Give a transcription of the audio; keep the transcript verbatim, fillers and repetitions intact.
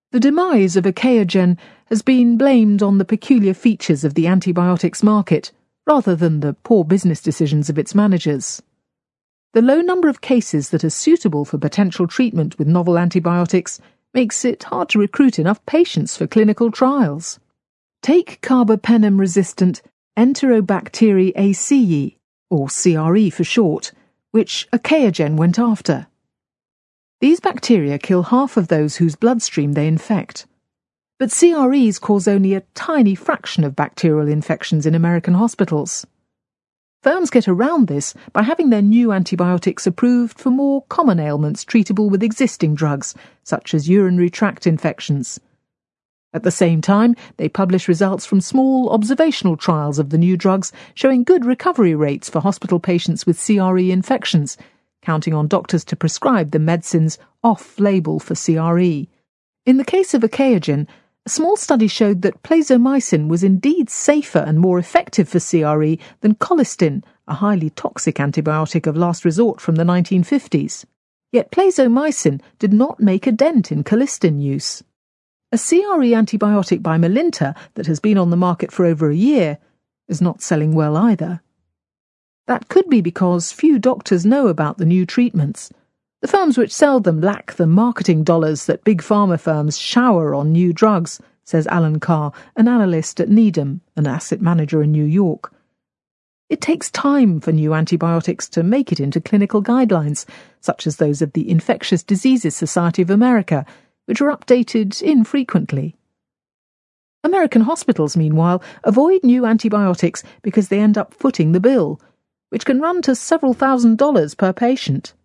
The demise of Achaogen has been blamed on the peculiar features of the antibiotics market, rather than the poor business decisions of its managers. The low number of cases that are suitable for potential treatment with novel antibiotics makes it hard to recruit enough patients for clinical trials. Take carbapenem-resistant Enterobacteriaceae acei, or C R E for short, which Achaogen went after. These bacteria kill half of those whose bloodstream they infect. But C R Es cause only a tiny fraction of bacterial infections in American hospitals. Firms get around this by having their new antibiotics approved for more common ailments treatable with existing drugs, such as urinary tract infections. At the same time, they publish results from small observational trials of the new drugs showing good recovery rates for hospital patients with C R E infections, counting on doctors to prescribe the medicines off-label for C R E. In the case of Achaogen, a small study showed that plazomicin was indeed safer and more effective for C R E than colistin, a highly toxic antibiotic of last resort from the nineteen fifties. Yet plazomicin did not make a dent in colistin use. A C R E antibiotic by Melinta that has been on the market for over a year is not selling well either. That could be because few doctors know about the new treatments. The firms which sell them lack the marketing dollars that big pharma firms shower on new drugs, says Alan Carr, an analyst at Needham, an asset manager in New York. It takes time for new antibiotics to make it into clinical guidelines, such as those of the Infectious Diseases Society of America, which are updated infrequently. American hospitals, meanwhile, avoid new antibiotics because they end up footing the bill, which can run to several thousand dollars per patient.